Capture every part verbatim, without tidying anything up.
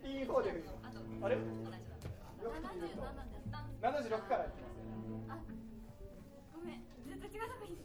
ピンフォー であれよく見るとななじゅうろくからいきますよ。 あ、ごめん、絶対違うとこに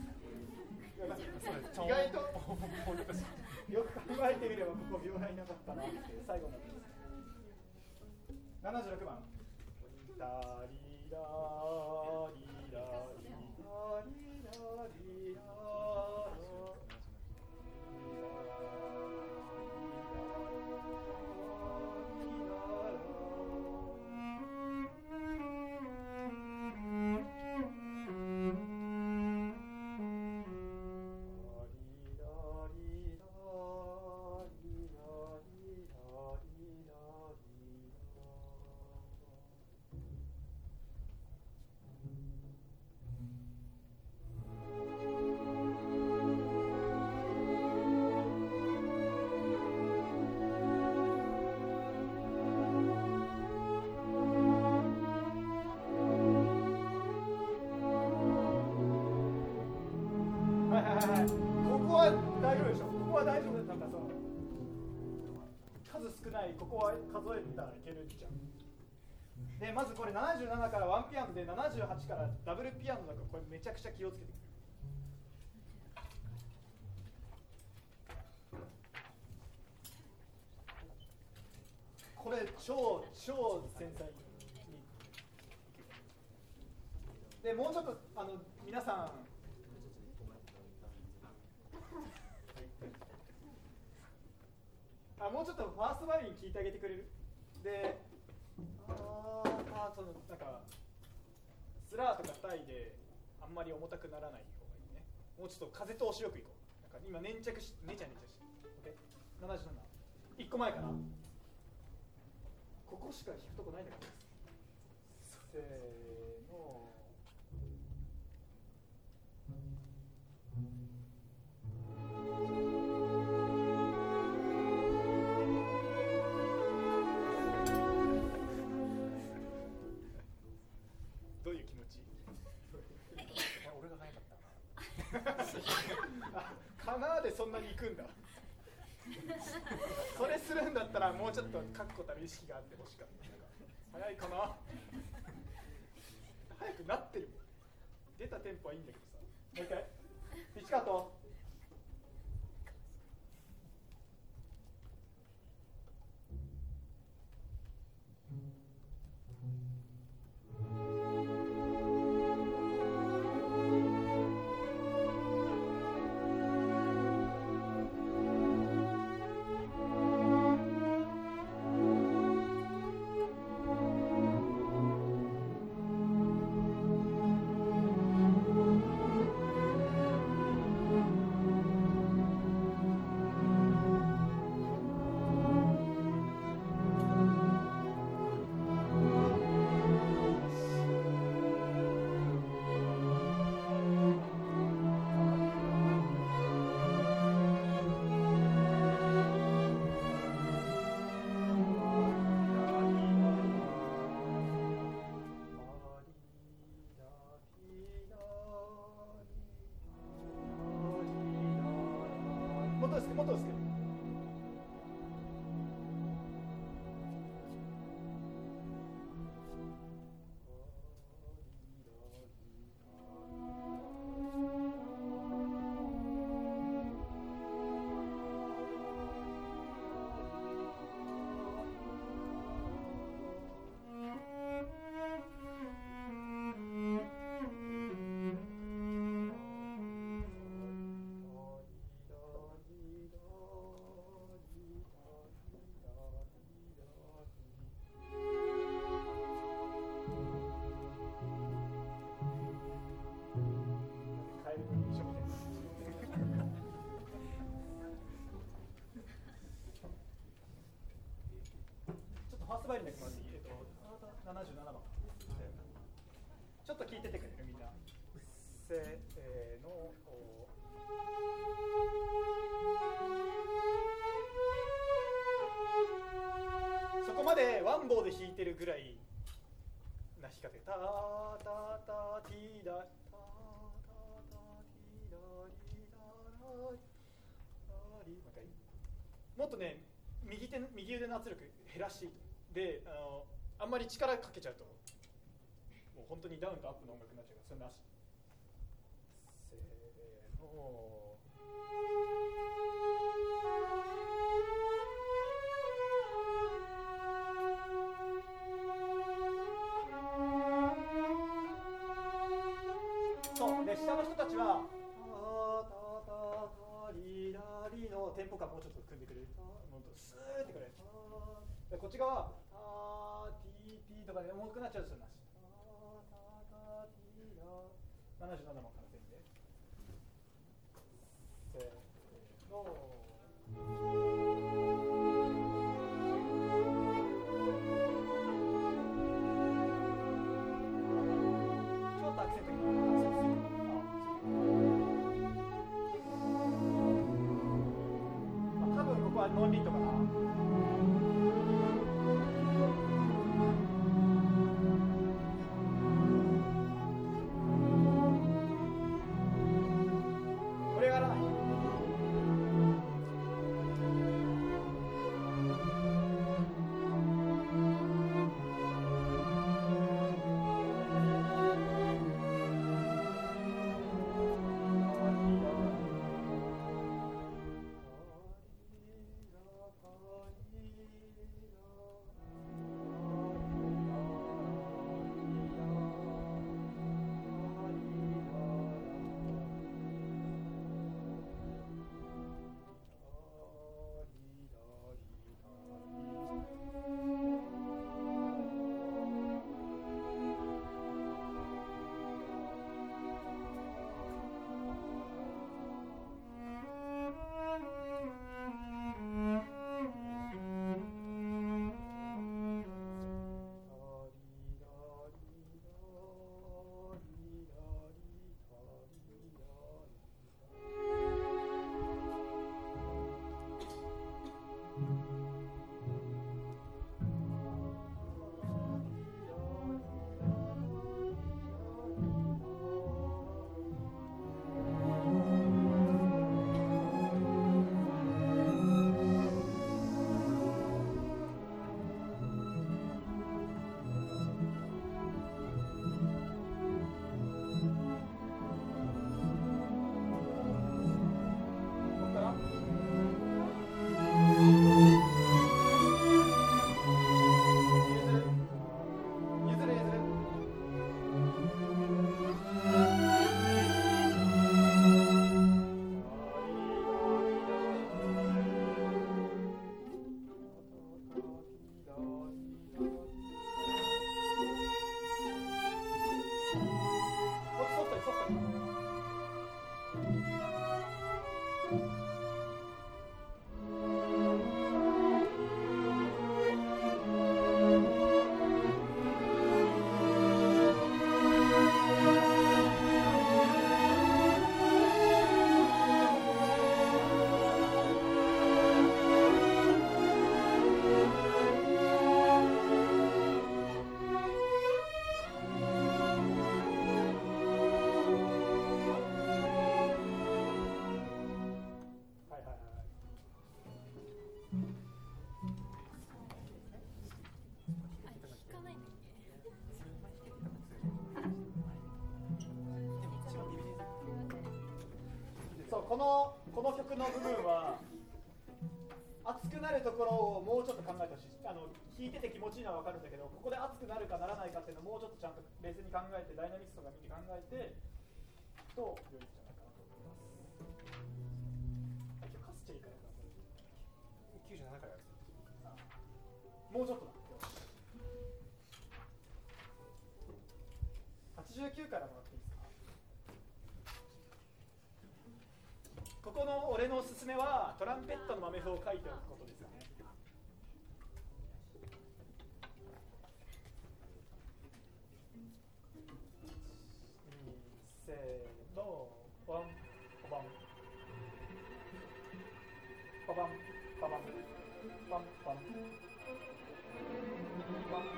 意外とよく考えてみればここ秒がいなかったなって最後のですななじゅうろくばんダリラリラリラリラリラここは数えたらいけるじゃん。でまずこれななじゅうななからワンピアノでななじゅうはちからダブルピアノだからこれめちゃくちゃ気をつけてくれ。これ超超繊細に。でもうちょっとあの皆さんあもうちょっとファーストバイオリン聞いてあげてくれる？で、ああそのなんかスラーとかタイであんまり重たくならない方がいいね。もうちょっと風通しよくいこう。なんか今粘着しねちゃねちゃして。オッケー。ななじゅうなな。いっこまえかな。ここしか弾くとこないんだから。せーの。どういう気持ち？俺が早かったな。かなーでそんなに行くんだ。それするんだったらもうちょっと確固たる意識があってほしかった。早いかな。早くなってる。出たテンポはいいんだけどさ。もう一回。ピッチカート。もっと薄く。バイオリンだけもらっていい？えっとななじゅうななばん。ちょっと聞いててくれるみんな。せーの。そこまでワンボーで弾いてるぐらいな弾き方で、ターターターティーダターターターティーダリダラリダリ、もう一回。もっとね右手右腕の圧力減らしていいと。であのあんまり力かけちゃうともう本当にダウンとアップの音楽になっちゃうからそれなし。せーの。そうで下の人たちはタタタタリラリのテンポ感もうちょっと組んでくれる。もっとスーってくれる。でこっち側タティティとかで重くなっちゃうとなし。タタタティラななじゅうななも完成で。せーの。ちょっとアクセントにアクセントする。あ、多分ここはノンリットかな。これがやらない。このこの曲の部分は熱くなるところをもうちょっと考えてほしい。あの弾いてて気持ちいいのは分かるんだけど、ここで熱くなるかならないかっていうのをもうちょっとちゃんと別に考えて、ダイナミストが見て考えてと良いんじゃないかなと思います。あ、今日カスチェイからかな。 きゅうじゅうななからやる。 もうちょっとだ。はちじゅうきゅうからもらっていいですか。ここの俺のおすすめはトランペットの豆譜を書いておくことですよね。せーの、パンパンパパンパパンパンパンパン。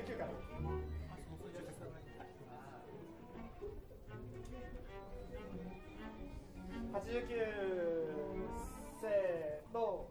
きゅうからはちじゅうきゅうせーの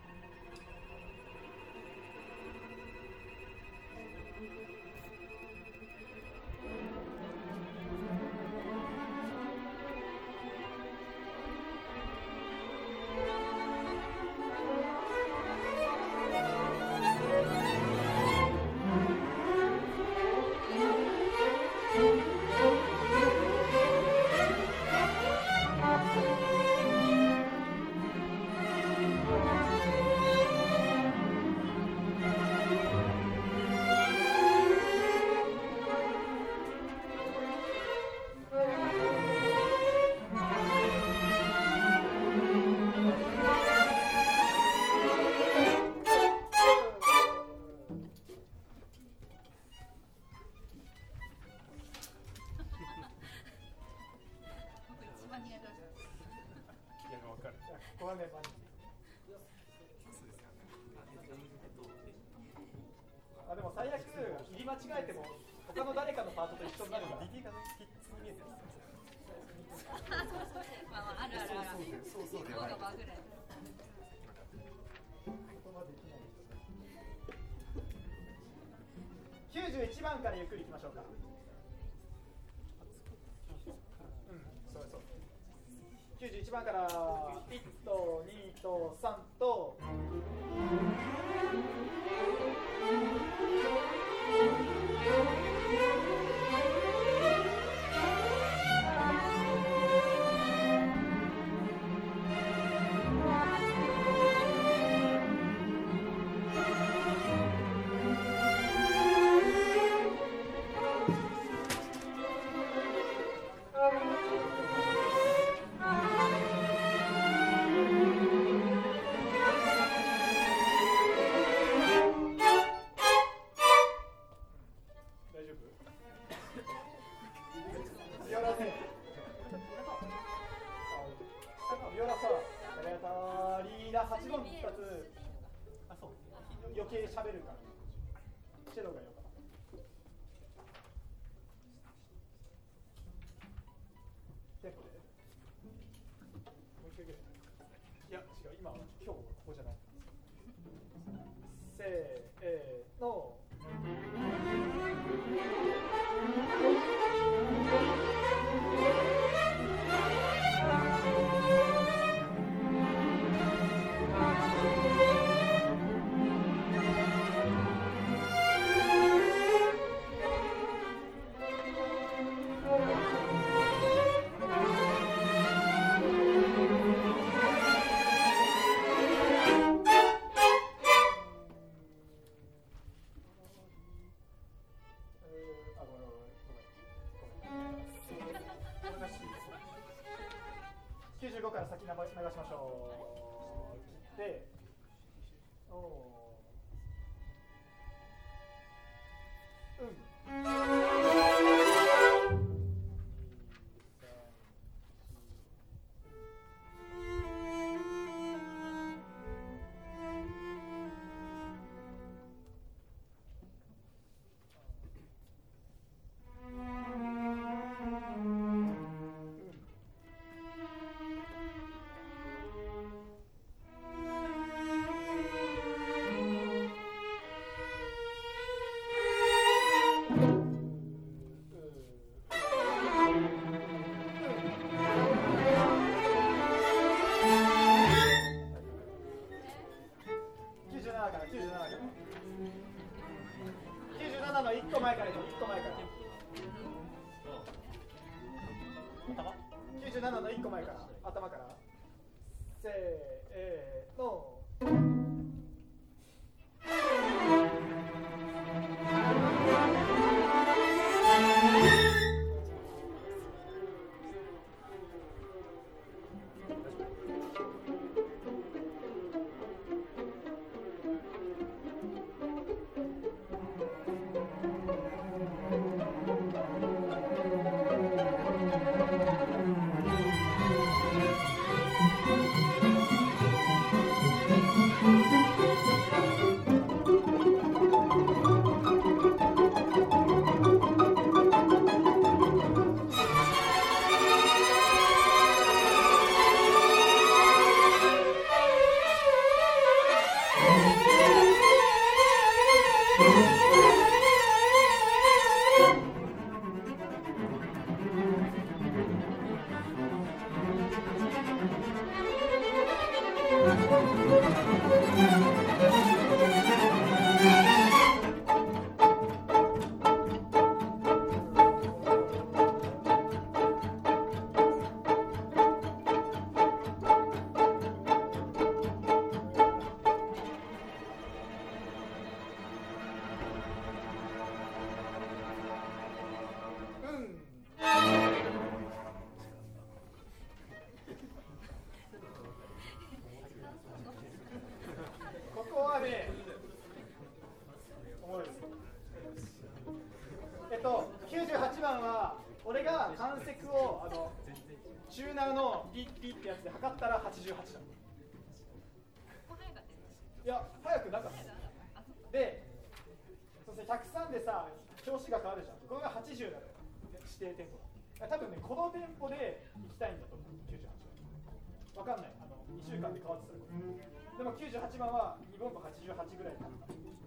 ここはね、マジあでも最悪入り間違えても他の誰かのパートと一緒になるから ディーティー がね、キッズに見えてるまあまああるあるあるそうそう向こうがバグる言葉できないきゅうじゅういちばんからゆっくりいきましょうか。うんそうそうきゅうじゅういちばんからいちとにとさんと余計喋るからチェロがよかったテンポでもう一回ぐらいいや違う今は今日はここじゃないせーのきゅうじゅうごから先流しましょう。で、おうん。きゅうじゅうななのいっこまえから頭からせーのここはね、おもろいです。えっと、きゅうじゅうはちばんは、俺が関節をあのチューナーのピッピッってやつで測ったらはちじゅうはちだ。いや、早くなかった。で、そしてひゃくさんでさ、調子が変わるじゃん。これがはちじゅうだよ、指定テンポ。多分ね、このテンポで行きたいんだと思う、きゅうじゅうはちばん。わかんない、あのにしゅうかんで変わってたら。でもきゅうじゅうはちばんはに分母はちじゅうはちぐらいになった。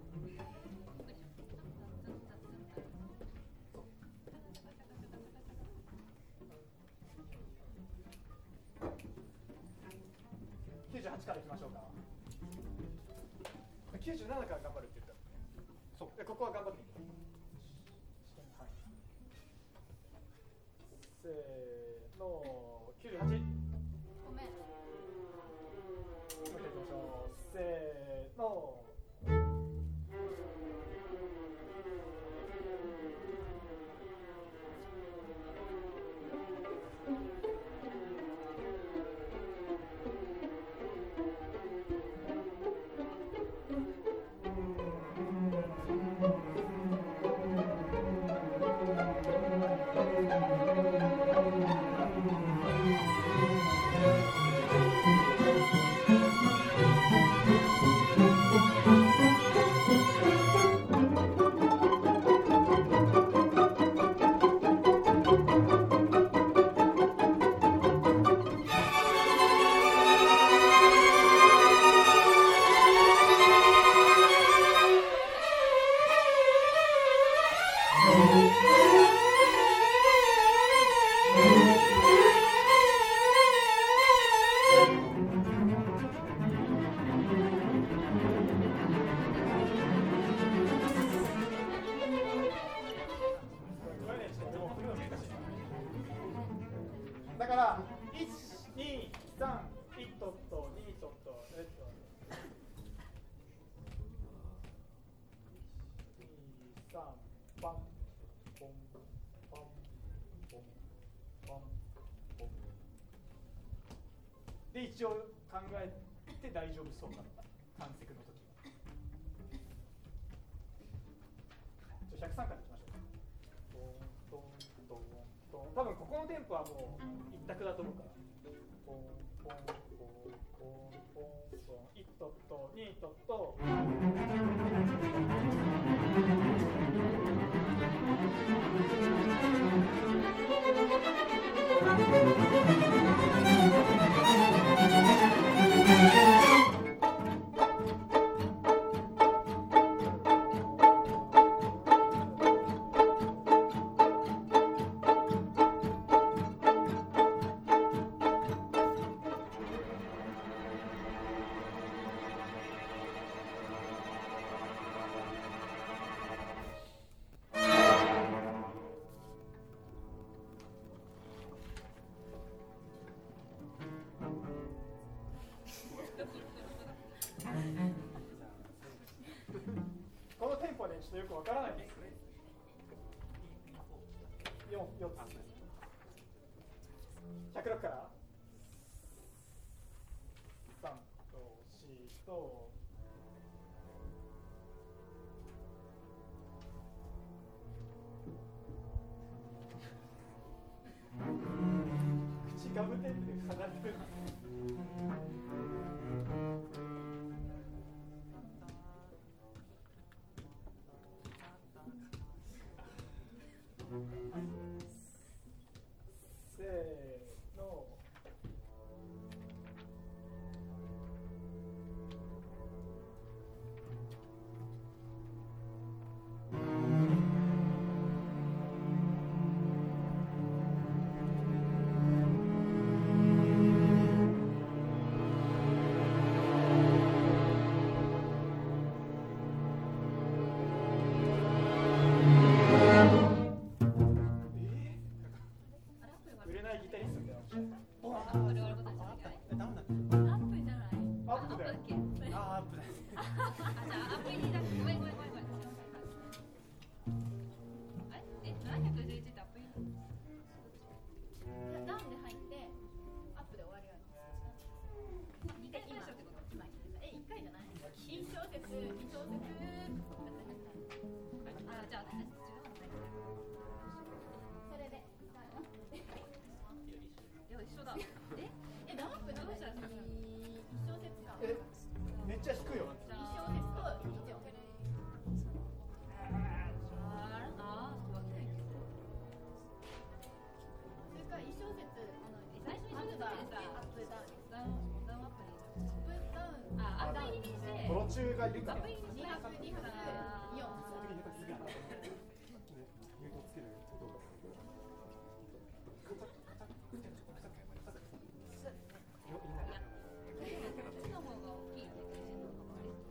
きゅうじゅうはちからいきましょうか。きゅうじゅうななから頑張るって言った。そう。でここは頑張ってみて。はい、せーの、きゅうじゅうはち。 ごめん。 もう一回いきましょう。せーの。だから、いち、に、さん、いちトット、にトット、えっと、に、さん、パン、ポン、パン、ポン、パン、ポン。で、一応考えて大丈夫そうだった。関節の時は。じゃあひゃくさんからいきましょう。トントントントン。多分ここのテンポはもう一択だと思うから。ポンポンポンポンポンポン。いちトット、にトット。このテンポでちょっとよくわからないですね。よん、よっつ。ひゃくろくから。さんとよんと。口ガムテープで塞がってる。せーの。 ないギタリストみたいなボあ、 ーン俺俺ことじゃない。 え、ダウンだっけ？ アップじゃない。 アップだよアップだっけ？ あー、アップだ。 あ、じゃあアップにだ。ごめんごめんごめんごめん。あれ？え、ななひゃくじゅういちってアップに？ ダウンで入ってアップで終わりやの。 二回最初ってこと？ 今え一回じゃない。一小節二小節。 あ、じゃあ私たち違うのね。 それで。 いや一緒だ。え？ えダウンアップどうしたら一小節か。 えめっちゃ弾くよ一小節と一音。 ああ、そうわけないけど。 それから一小節あの最初に一緒だってさ、 アップダウン。 ダウンダウンアップに。 アップダウン。 あ、アップ入りにして。 ドロ中がいるからアップ入りにして。 二拍二拍。